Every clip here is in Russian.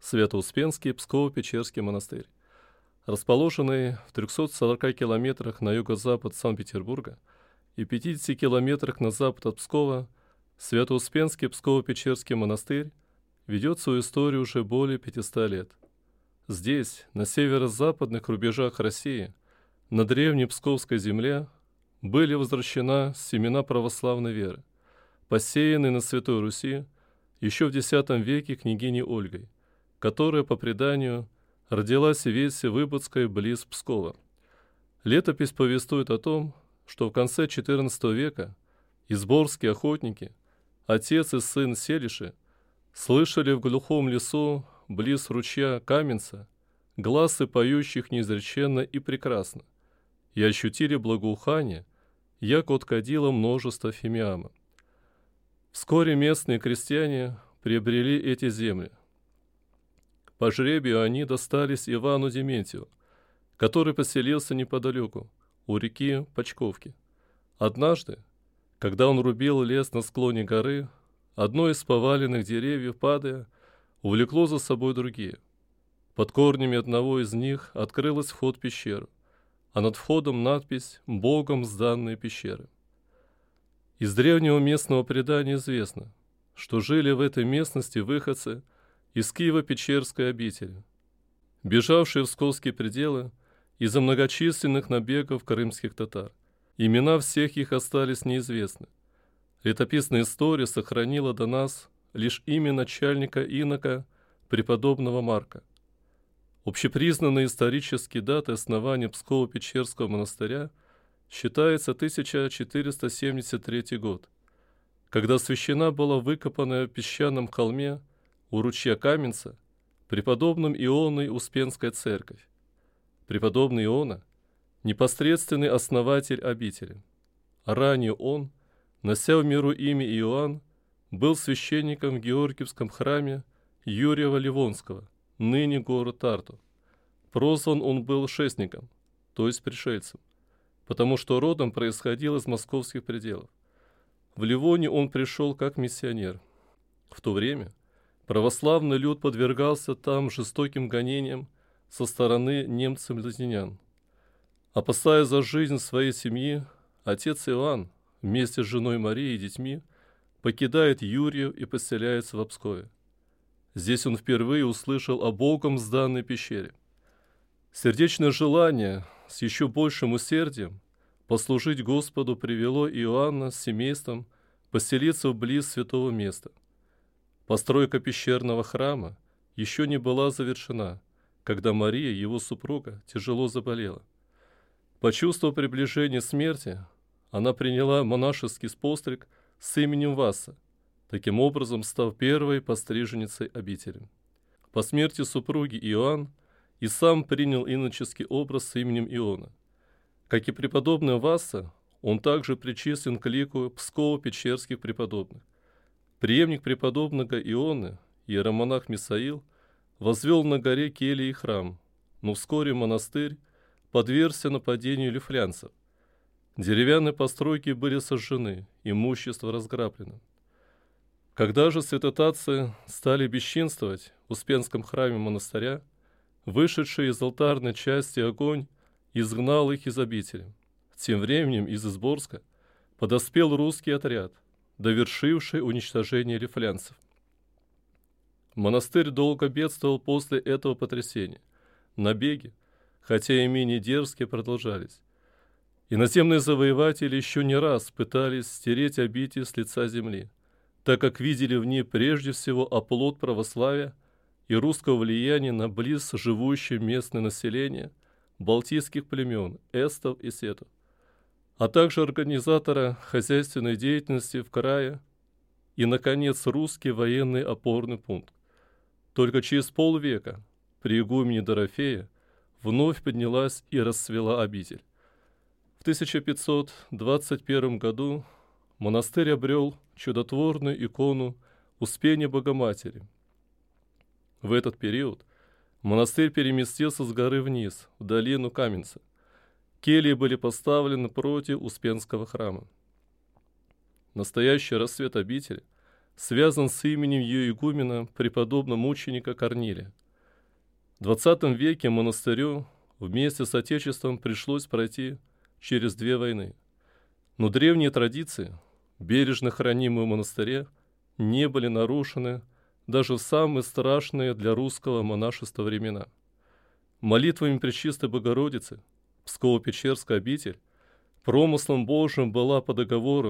Свято-Успенский Псково-Печерский монастырь. Расположенный в 340 километрах на юго-запад Санкт-Петербурга и 50 километрах на запад от Пскова, Свято-Успенский Псково-Печерский монастырь ведет свою историю уже более 500 лет. Здесь, на северо-западных рубежах России, на древней Псковской земле, были возвращены семена православной веры, посеянные на Святой Руси еще в X веке княгиней Ольгой, которая, по преданию, родилась в Весе Выбудской близ Пскова. Летопись повествует о том, что в конце XIV века изборские охотники, отец и сын Селиши, слышали в глухом лесу близ ручья Каменца гласы поющих неизреченно и прекрасно, и ощутили благоухание, яко от кадила множество фимиама. Вскоре местные крестьяне приобрели эти земли. По жребию они достались Ивану Дементьеву, который поселился неподалеку, у реки Почковки. Однажды, когда он рубил лес на склоне горы, одно из поваленных деревьев, падая, увлекло за собой другие. Под корнями одного из них открылась вход в пещеру, а над входом надпись «Богом сданные пещеры». Из древнего местного предания известно, что жили в этой местности выходцы из Киево-Печерской обители, бежавшие в Псковские пределы из-за многочисленных набегов крымских татар. Имена всех их остались неизвестны. Летописная история сохранила до нас лишь имя начальника инока преподобного Марка. Общепризнанные исторические даты основания Псково-Печерского монастыря считается 1473 год, когда освящена была выкопанная в песчаном холме у ручья Каменца преподобным Ионой Успенская церковь. Преподобный Иона – непосредственный основатель обители. Ранее он, нося в миру имя Иоанн, был священником в Георгиевском храме Юрия Ливонского, ныне город Тарту. Прозван он был шестником, то есть пришельцем, потому что родом происходил из московских пределов. В Ливоне он пришел как миссионер. В то время православный люд подвергался там жестоким гонениям со стороны немцев-латинян. Опасаясь за жизнь своей семьи, отец Иоанн вместе с женой Марией и детьми покидает Юрию и поселяется в Пскове. Здесь он впервые услышал о Богом сданной пещере. Сердечное желание с еще большим усердием послужить Господу привело Иоанна с семейством поселиться вблизи святого места. Постройка пещерного храма еще не была завершена, когда Мария, его супруга, тяжело заболела. Почувствовав приближение смерти, она приняла монашеский постриг с именем Васа, таким образом став первой постриженницей обители. По смерти супруги Иоанн и сам принял иноческий образ с именем Иона. Как и преподобный Васа, он также причислен к лику Псково-Печерских преподобных. Преемник преподобного Ионы, иеромонах Мисаил, возвел на горе келий и храм, но вскоре монастырь подвергся нападению лифлянцев. Деревянные постройки были сожжены, имущество разграблено. Когда же святотатцы стали бесчинствовать в Успенском храме монастыря, вышедший из алтарной части огонь изгнал их из обители. Тем временем из Изборска подоспел русский отряд, довершивший уничтожение лифлянцев. Монастырь долго бедствовал после этого потрясения. Набеги, хотя и менее дерзкие, продолжались. Иноземные завоеватели еще не раз пытались стереть обитель с лица земли, так как видели в ней прежде всего оплот православия и русского влияния на близ живущее местное население балтийских племен, эстов и сетов, а также организатора хозяйственной деятельности в крае и, наконец, русский военный опорный пункт. Только через полвека при игумене Дорофея вновь поднялась и расцвела обитель. В 1521 году монастырь обрел чудотворную икону Успения Богоматери. В этот период монастырь переместился с горы вниз, в долину Каменца. Кельи были поставлены против Успенского храма. Настоящий расцвет обители связан с именем ее игумена, преподобного мученика Корнилия. В XX веке монастырю вместе с Отечеством пришлось пройти через 2 войны. Но древние традиции, бережно хранимые в монастыре, не были нарушены даже в самые страшные для русского монашества времена. Молитвами Пречистой Богородицы Псково-Печерская обитель промыслом Божьим была по договору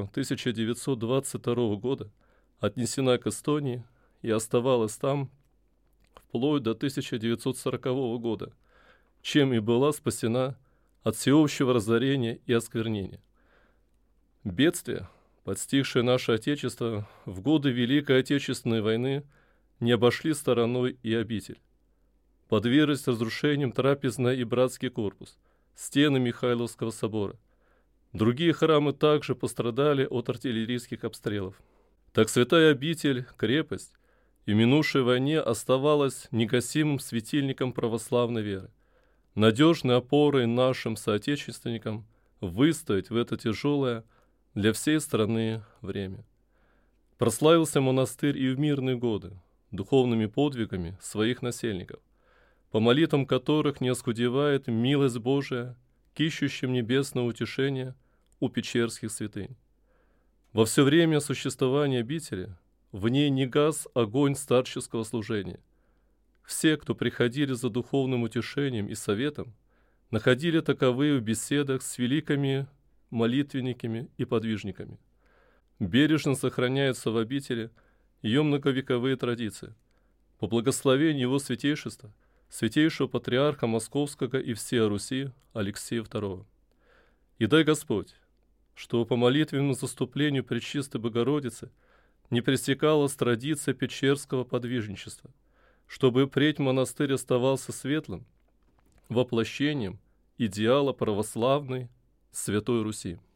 1922 года отнесена к Эстонии и оставалась там вплоть до 1940 года, чем и была спасена от всеобщего разорения и осквернения. Бедствия, подстигшие наше Отечество в годы Великой Отечественной войны, не обошли стороной и обитель. Подверглись разрушениям трапезная и братский корпус, стены Михайловского собора. Другие храмы также пострадали от артиллерийских обстрелов. Так святая обитель, крепость, и в минувшей войне оставалась негасимым светильником православной веры, надежной опорой нашим соотечественникам выстоять в это тяжелое для всей страны время. Прославился монастырь и в мирные годы духовными подвигами своих насельников, по молитвам которых не оскудевает милость Божия к ищущим небесного утешения у печерских святынь. Во все время существования обители в ней не гас огонь старческого служения. Все, кто приходили за духовным утешением и советом, находили таковые в беседах с великими молитвенниками и подвижниками. Бережно сохраняются в обители ее многовековые традиции. По благословению его святейшества, святейшего патриарха Московского и всея Руси Алексея II. И дай Господь, что по молитвенному заступлению Пречистой Богородицы не пресекалась традиция печерского подвижничества, чтобы впредь монастырь оставался светлым воплощением идеала православной Святой Руси.